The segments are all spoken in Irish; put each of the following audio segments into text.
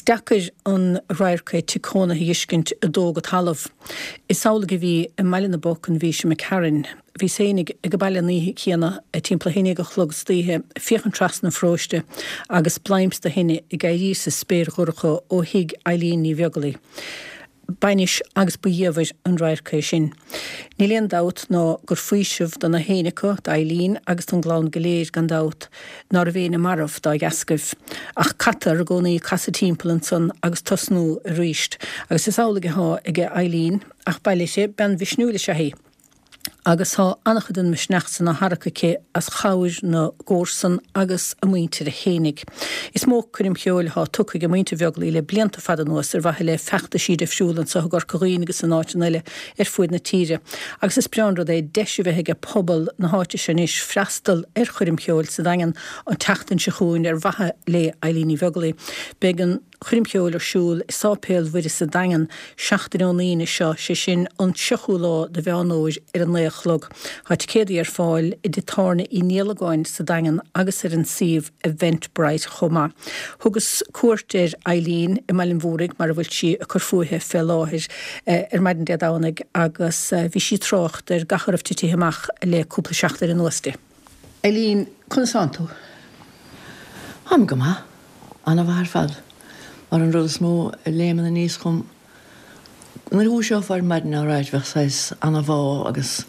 Steachar an raircha ticóna hiiscint a dóg a talamh. Is saola go bhí a meile na boc an bhí se McCarran. Bhí sénig a go bailile níhi chéana a timppla hinine go chlog stíthe fiochan tras na fróiste agus blaimsta hinine i gairí sa spéir ghorcha ó hiig Eileen ní bheagalaí. Bainis agus buíomhar an raircha sin. Ní léon dat ná gur fuiisih don na héanacha d'Eileen agus an glán goléir gan dat ná a bhéna marmh dá gascah. Ach catar a gcónaí casa timpplain san agus tosnú a ríist. Agus is ála go há ige Eileen ach bailile sé ben visnúla se hé. Agus há annachad an misneach san na haracha as chair na górsan agus a muinte a hénig. Is mó chuim cheol há tucha go muinte bheaglaí le blianta fada nuas ar bhaithe le fechta siad fsiúlan sa gur choín agus san áitina fuid na tíre. Agus is breanra é deisi bheithe pobl na háte sin is freistal chuim cheol sa dagan an teachtain se chuún ar bhaithe le Eileen ní bheaglaí. Began chuimceol ar siúil is sápéal bhuidir sa dagan 16 seo sé sin an seochú lá de bheanóir ar an léachlog. Háit céadaí ar fáil i ditána í nílagáin sa dagan agus ar an siomh Eventbrite chomá. Thugus cuairtear Eileen i meilin mhórig mar a bhfuil si a chur fuaithe fé láthir ar maidin deadánig agus bhí si trácht ar gacharmh tití amach le cúpla seachtar an nuaste. Eileen, chun santu? Ham go ma, anna bhar fad. Mar an rud smó léman a níos chum. Mar hú seo far maidin á ráid bheitsáis anna bhá agus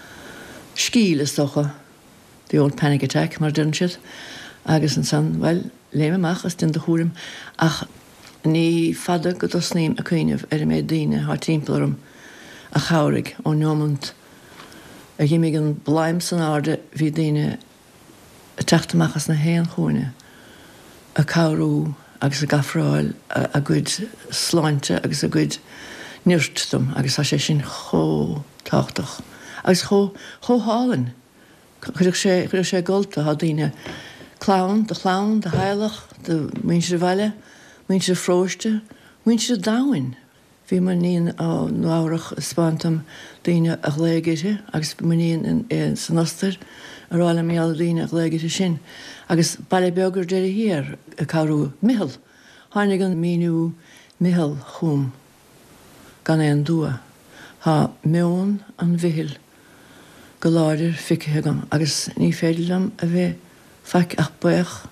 scíl is docha, the old panic attack, mar dyn siad. Agus an san, well, léimach as dyn dy hwrym. Ach, ní fada go dos nîm a cwynef ar y mé dîne haar timplarm a chawrig o niomant a gymig an blaim san arde fi dîne a tachtamach as na hen chwne a cawrw agus a gafrail a gwyd slainte agus a gwyd nirtdom agus a sé sin cho tachtach agus cho hálin chuidir sé golta ha dîne clown, de heilig, de mensen welle, mensen froste, mensen dauwen. Wie men niet nourig spantam dine a glegete, agus men in sanaster, er alle me al dine a glegete sin. Agus balle burger der hier, a karu mihel. Harnigan menu mihel chum. Gan en dua. Ha meon an vihel. Galader fikkehegam, agus ni fedelam a ve fak ach buich.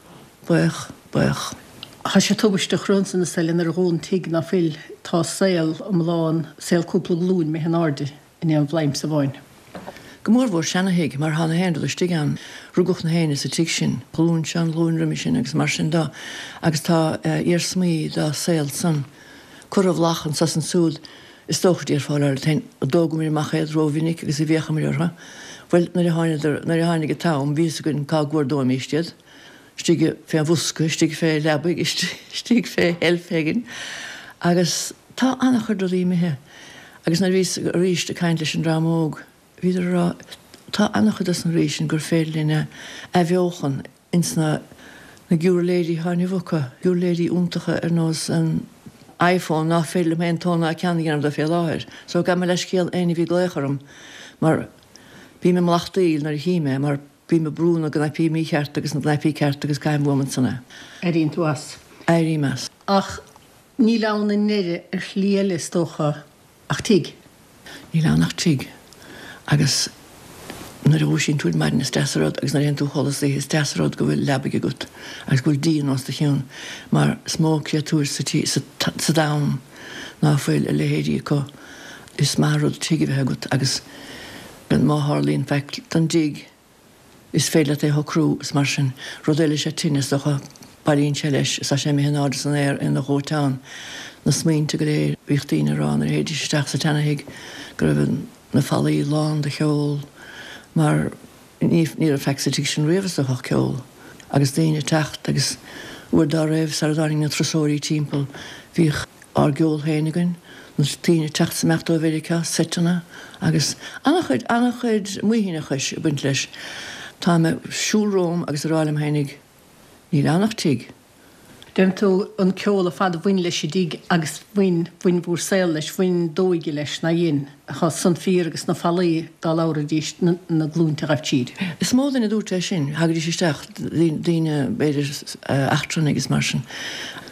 Tá sé tubaiste chrúnsan na selin ar gún tig na fil tá saoil am láin saoil cúpla glún me an arde in an bhlaim sa bhain. Gomór bhór seannaigh mar hána héanú le stig an rúgach na héine sa tig sin, glún sean lún rimi sin agus mar sin dá, agus tá ar smí dá saoil san curmh lachan sa san súd is tócht ar fáil ar tein a dógum ir machad róvinnig agus I bhécha mar orha. Well, na háinnig a tám, vís a gyn cá gwardóm ístiad, stige fé vuske, stige fé lebig, stige fé helfegin, agus tá annachar do me he. Agus na vís ríist a kaint leis an dramóg, viidir ra, tá annachar das an ríist gur félinne a bheochan insna na gjúrlédi háni vuka, gjúrlédi úntacha nós an iPhone na félim hen tóna a ceannig am da fé láhir. So ga me leis céal eini vi glécharum, mar bí me mlachtaíl nar híme, mar bí me brún a gan pí mí cheart agus na pí ceart agus caiim bhman sanna. Eirín tú as? Eirí mas. Ach, ní lána nere líele stócha ach tig? Ní lánach tig. Agus nar a sin túid maidin is deasarod, agus nar hen tú cholas is deasarod go bhfuil lebig gut, agus go bhfuil díon os da chiún, mar smó creatúr sa dám ná fáil a lehéirí go is marrod tig bheith gut, agus ben má Harlín feic dan dig is féile é ho crú is mar sin rodéile sé tinnis docha barín se leis sa sé mé hen san éir in na hótán na smínta go réir bhíchtíine rán ar héidir steach sa tenaigh go raibh na fallí lán de cheol mar ní a feic sa sin riamhas docha ceol agus daine techt agus uair dá raibh sa dáing na trasóirí timppel bhích ar geol héinigan na tíine techt sa mecht ó America setana agus annachchuid muhíine chuis a buint leis tá me siúlróm agus rálim hénig ní annach tig. Dem tú an ceol a fad a bhain leis I dig agus bhain bhúr saoil leis bhain dóige leis na dhéon a san fí agus na fallaí dá lára díist na glúnta raibh tíd. Is mód in a dúirte sin, hagad sé steach díine beidir achtrán agus mar sin.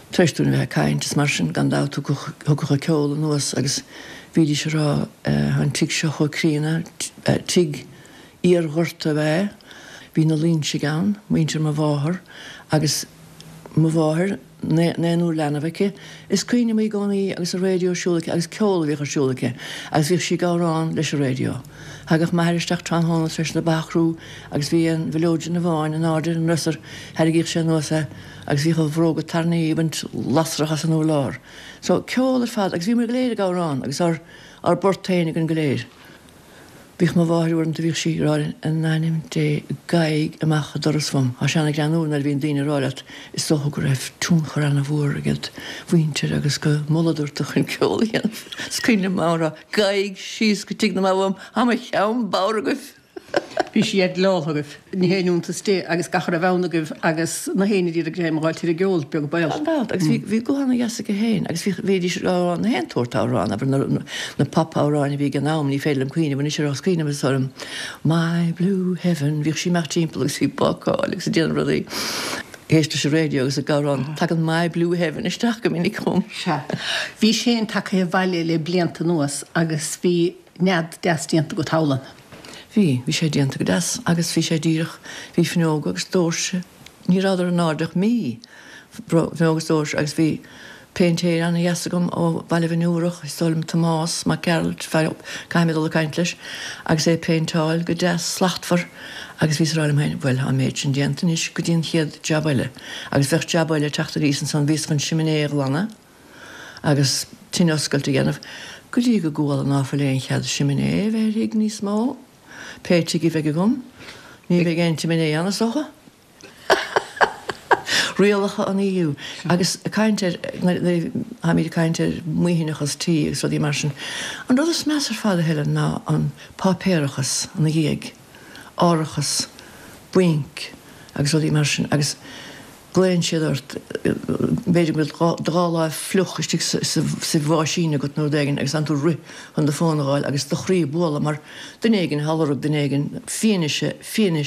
treistún bheith caiint mar sin gan dá thucha ceol nuas agus bhí se rá an tí seo churína tí ar ghirta bheith, hí na lín si gan, muintear má bháthir agus má bháthir néú lenahaice, is cuioine mí gcónaí agus a réidiosúlacha agus ceolalaíocha siúlacha, agus bhíh si gárán leis a réidio. Thagah mairisteach tráthána leis na bachrú agus bhí an bhilóide na bháin an áidir an rusar heigh sé nuasa agus bhí go bhróga tarnaí bhaint lasrachas an ó lár. So ceolar fad agus bhí mar léir gárán agus ar bortéinnig an goléir. Bhíh má bháthúm de bhíh si ráin an naim de gaig amach a doras fum. Tá seanna granú na bhíon daine ráileat is socha go raibh túnchar an na bhór agad bhaintear agus go molaúirta chun ceolaíon. Scuine mára gaig síos go tí na máham ha cheann bára goibh. Bhí si ag láthagah ní héúnta sté agus gachar a bhenagah agus na héine í a gréim gáil tí a geol beag bail. Agus bhí gohanna gas go héin, agus bhí rá na héntúirtárán, aber na papáráinna bhí gan nám ní féile am cuioine, bhna sé rá cuioine bh som My Blue Heaven, bhíh si mar timppla agus bhí bacáil agus a déan ruí. Héiste sé réidio agus a gárán take an My Blue Heaven isteach go minic chum. Bhí sé take a bhaile le blianta nuas agus bhí nead deastíanta go tálan. Bhí sé déanta go deas agus bhí sé díirech bhí fneóga agus dóirse, ní ráidir an áideach mí fneógus dóirse agus bhí péintéir anna dheasagam ó bhaile bhúireach is tólim Tomás má Gerald fearop caiimidal a caiint leis agus é péintáil go deas slachtfar agus bhís ráim hain bhfuil a méid sin déantain is go dtíon chiad jabbaile agus bheith jabbaile teachta rísan san bhís chun siminéir lana agus tin oscailte dhéanamh go dtí go gúil an áfaléon chead siminé bheith ag níos mó. Péirte í bheith gom, ní bheith géint miné anna socha. Rialacha an íú. Agus caiintear, ha míad caiintear muohinachas tí agus dí mar sin. An rud is measar fád heile ná an pápéirechas an ghéag, árachas, buink agus dí mar sin. Agus gléin siad ort beidir bhfuil drála fluch istí sa bháisína go nó dégin agus an tú ri an de fónaáil agus do chrí bóla mar denégin hallarú denégin féiniise.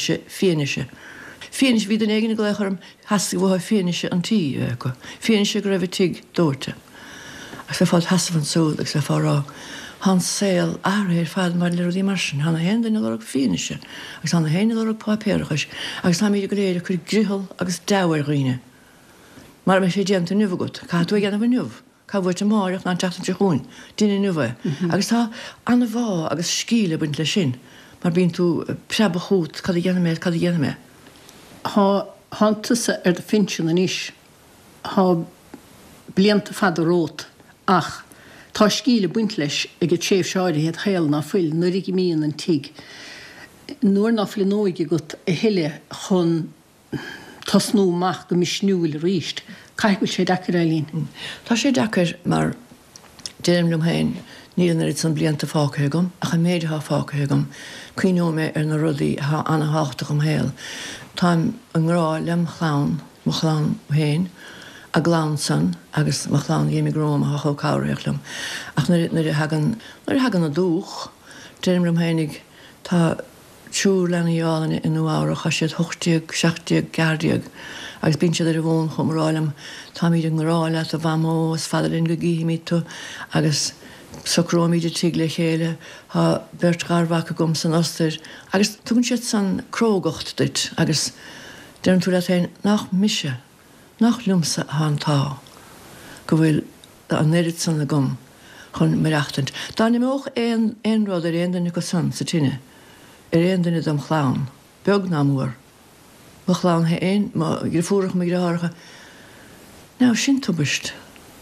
Féinis bhí denégin go leicharm hasí bhtha féiniise an tí go. Féiniise go raibh tiig dúirte. Agus le fád hasamhan súil agus le fárá han saoil áir fad mar le ruí mar sin, hanna hen den le féiniise, agus hanna héine le pápéirechas, agus tá míidir go léir chur grihall agus dáhair riine. Mar me sé déanta nuhagat, cá tú gana bh nuh, cá bhfuirte máireach ná teachtan te chuin, duine nuha. Agus tá anna bhá agus scíle buint le sin, mar bíon tú preba chuút cad dhéana mé. Tá hantasa de finsin an is, há blianta fad a rót ach tá scíle buint leis ag tréh seáirí het héal ná fuil nu igi míon an tiig. Nuair ná fli nóige gut a heile chun tasnúach go misnúil ríist. Caiithfuil sé dachar élín. Tá sé dachar mar déirmlum hain níl ar san blianta fácahegum, a cha méidir há fácahegum, cuiinó mé ar na rudaí anna háach am héal. Táim an rá lem chlán, mo chlán héin, a glán san, agus mo chlán dhéimi gróm a cho cáireachlam. Ach nuair hagan a dúch, déirmlum hainig tá tsúr lena jálan in uárach a siad 80, 60, gardiag, agus bín siad ar bhón chum rálam, tá míid an ráile a bhamó, as fadalinn go gíimiid tú, agus socrómíide tí le chéile, ha bert garhacha gom san ostir, agus tugann siad san crógacht dit, agus déirn tú le tain nach mise, nach lumsa há tá, go bhfuil an nérid san na gom chun marachtant. Tá ní móch ein rád ar éandanna go san sa tíine, ar éandanna am chlán, beag ná mór. Mo chlán he ein, má gur fúrach me gráharcha, ná sin tubist,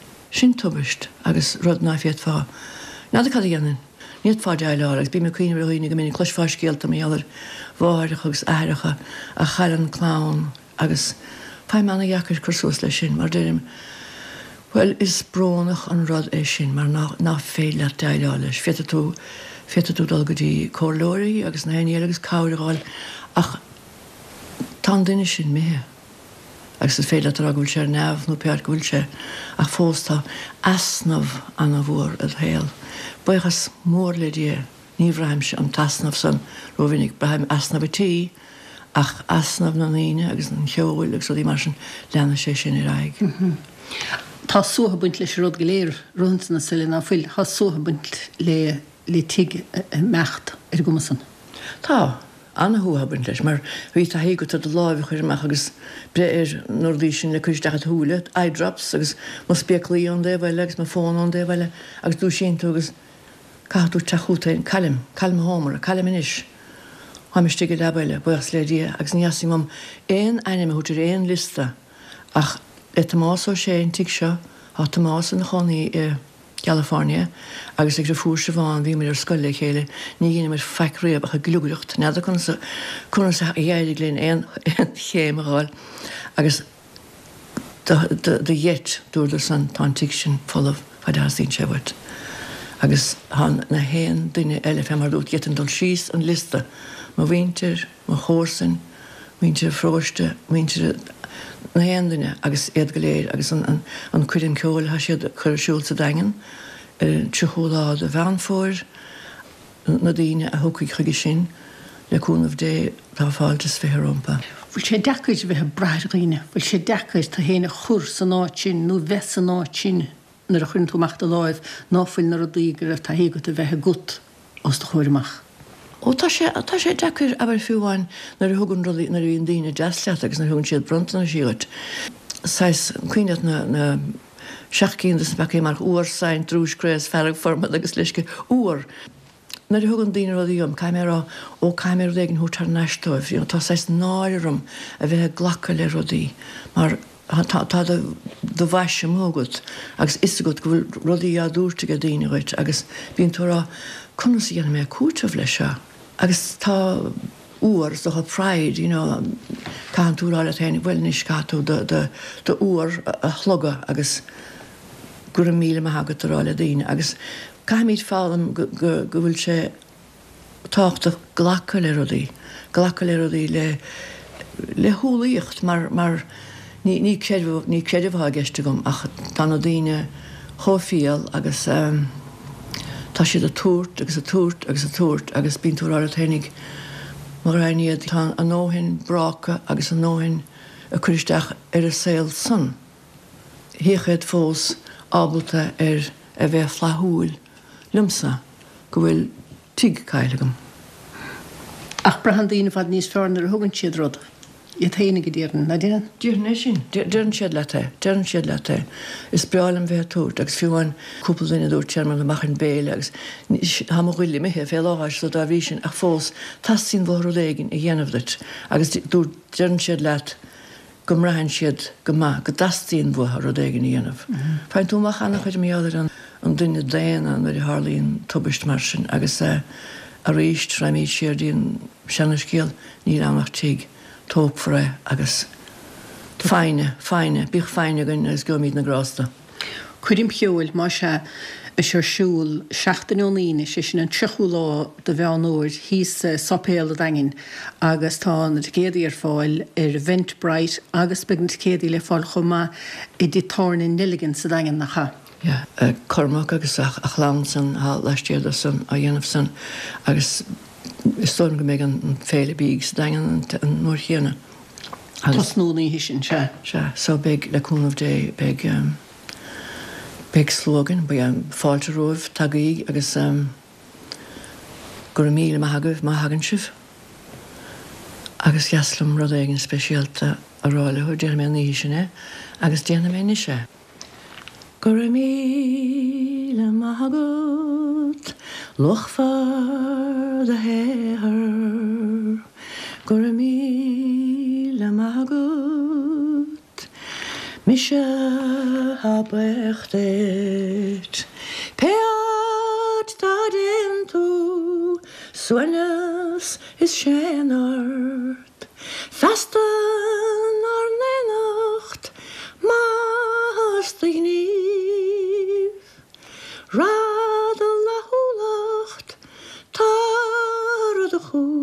agus rud ná fiad fá. Ná da cad dhéanaan, níiad fá deile agus bí me cuioine roiine go minic cluisfáiscéalta mé allar bháireach agus airicha a charan chlán agus feim anna dhechar chusús lei sin, mar déirim, well, is brónach an rud é sin, mar ná féile deile leis. Fiata tú dal go dtí cóirlóirí agus na héine agus cáireáil ach tá duine sin mé. Agus is féile a bhfuil sé neamh nó peart go bhfuil sé ach fóstá asnamh anna bhór a héal. Buchas mór le dé, ní bhraim se an tasnamh san rovinnig braim asnamh tí, ach asnamh na níine agus an cheohfuil agus dí mar sin lena sé sin i raig. Tá suha buint leis rud goléir runsanna silna fuil, Tá suha buint le tig mecht gomasan. Tá anna thuhabaint leis, mar bhí a hé go de láimh chuirach agus bre nódí sin le chuisteach thuúile, eyedrops agus má speclaí an dé bhile agus má fón an dé bhile agus dú sin agus caú teútain callim hámara, callim inis. Haimiste go lebeile buas ledí agus níasí mam éon aine chuidir éon lista ach le más ó sé an tig seo á más an chonaí California agus ag fúr se bháin bhí mar scoile chéile ní gine mar feicréomh a glúgrucht neidir chun sa dhéidir léon éon chéimeáil agus de dhéit dúidir san tá tig sin folamh fadásín sehairt. Agus na héan duine eile fé mar dút an dul síos an lista má bhíntir, má chósan, bhíntir fróiste, bhíntir na héan duine agus iad go léir agus an cuidan ceol ha siad chuirsúil sa dagan trúlád a bheanfóir na daine a thucaigh chuige sin leúnmh dé tá fáiltas férompa. Bhfuil sé decaid bheit breithghine, bhfuil sé decaid tá héna chur san áin nó bhe san áin nar a chun túachta láimh náfuil nar a dtígur a tá hé go a bheitthe gut os do chuirmach. Ó tá sé deir aber fiúháin nar thugann ruí nar íon daine deasleat agus na thugann siad bronta na síoit. Sais cuiinead na seachcínas be mar uairsáin trúscréas ferrah forma agus leisce uair. Nar thugann daine ruíom caiimrá ó caiimir dégin thutar neistóibh, tá sais náirim a bheitthe ghlacha le rudaí mar tá do bhaise mógad agus is go bhfuil rudaí a dúirte go daoinehaid agus bíon túrá chunas dhéana mé cúteamh lei seo. Agus tá uair do Pride, cá túráil a théanana bhfuil níos catú de uair a chloga agus gur míle agad ráile daine agus caiimid fálam go bhfuil sé táachta ghlacha le rudaí le thuúlaíocht mar ní creidirh geiste gom ach tá na daine chófial agus tá siad a túirt agus bíon túrá a thénig mar raíad tá an nóhin bracha agus an nóhin a chuisteach ar a saoil san. Híchéad fós ábalta a bheith flathúil lumsa go bhfuil tuig caiilegam. Ach brahan daoine fad níos fearnar a thugann siad rud. I théine go dtíarn na déan? Díirne sin, dean siad le. Is breálam bheith túirt agus fiúháin cúpla daine dúirt tearmar amach an béile agus ha bhhuiile mithe fé láhair so dá bhí sin ach fós tasín bhór léigin i dhéanamhdait agus dúirt dean siad leat go mrahann siad go dastíon bhthar rodéigin i dhéanamh. Fáin túmach anna chuid méáidir an duine déana an bhfuil hálíonn tubaist mar sin agus a ríist raimíd siardíon seanascéal ní annach tíig. Tóg for agus féine, bích féine gunn agus gomíd na grásta. Cuidim peúil má se a searsúil 16íine sé sin an triúlá de bheanúir híos sopéal a dagin agus tá na géadaí ar fáil ar Eventbrite agus begint céadaí le fáil chumá i dtí tána niligan sa dagin nach cha. Cormac agus a chlán san leistéad san a dhéanamh san agus is storm go méid an féle bíg dagan an mór chéana. Tás nóí hí sin se? So big leúnmh dé big slogan bu an fáilte roimh tagaí agus gur míle hagah má hagann sibh. Agus gaslam rud éigen speisialta a ráile chu déana mé ní sinne agus déana mé se. Gur míle hagad lochfar de héir gur míle hagad mi se ha brechtet pead da den tú suenas is sénart fastan ar ne nacht mas dig níf rad a lahúlacht tar a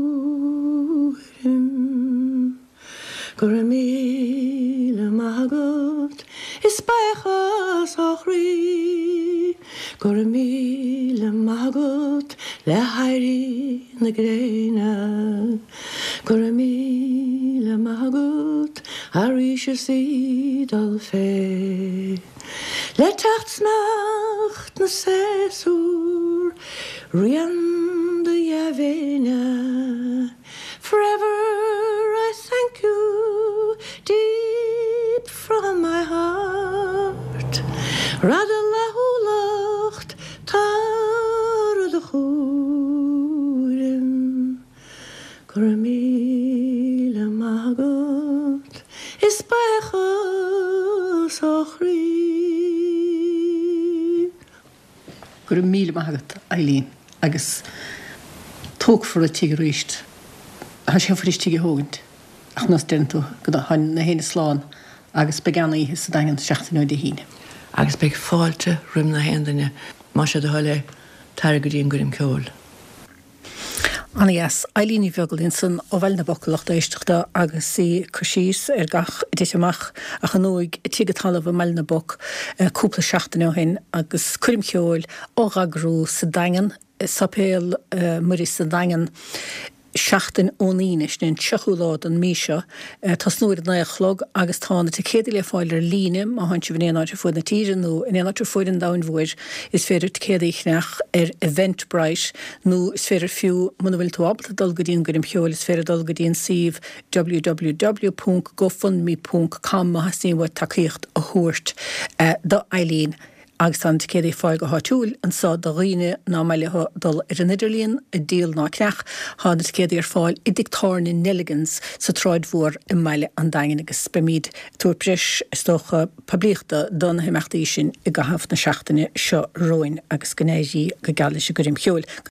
chúrim gur míle hagad is bechas a chrí gur míle hagad le hairí na gréine gur míle hagad a rí se sídal fé. Letachtsnacht na sesúr rian de javéna. Forever I thank you deep from my heart. Radalahulacht tar de goeden. Gramila magot is bechos ochri. Gur míle maigad Eileen agus tóg for a tíige ríist. Ha sé for is tíige hógant. Ach nas dentú go hain na héine sláán agus beganna ihe sa dagan 16 de híine. Agus beg fáilte rim na hendanne má se de hoile tar go díon gurim ceol. Anna yes, Eileen í bheaglaín san ó bhil na bocalacht éisteachta agus sí cosís gach déiteach a chanóig tíige talamh meil na boc cúpla 16 hin agus cuirim ceol ó ragrú sa dagan sapéal murí sa dagan 16 óníis den seúlád an míseo tas nuair na chlog agus tána te céile fáilir línim a haint bhí éáidir fud na tíre nó in éáidir fud an dahair is féidir céadaíneach Eventbrite nó is féidir fiú muna bhfuil tú abla dul go dtíon gurim cheol is féidir dul go dtíon sih www.gofundme.com a hasíhha takeíocht a thuirt do Eileen. Agus an céad fáil go háitiúil an sa do riine ná meilethe dul ar an Idirlíon a díal ná cneach hána céad fáil i dictáirna Nelligans sa tráid mhór i meile an dagan agus spemíd túair breis stocha pabliachta don himachtaí sin i go hafna 16 seo roin agus gnéidí go gaile se gurim cheol.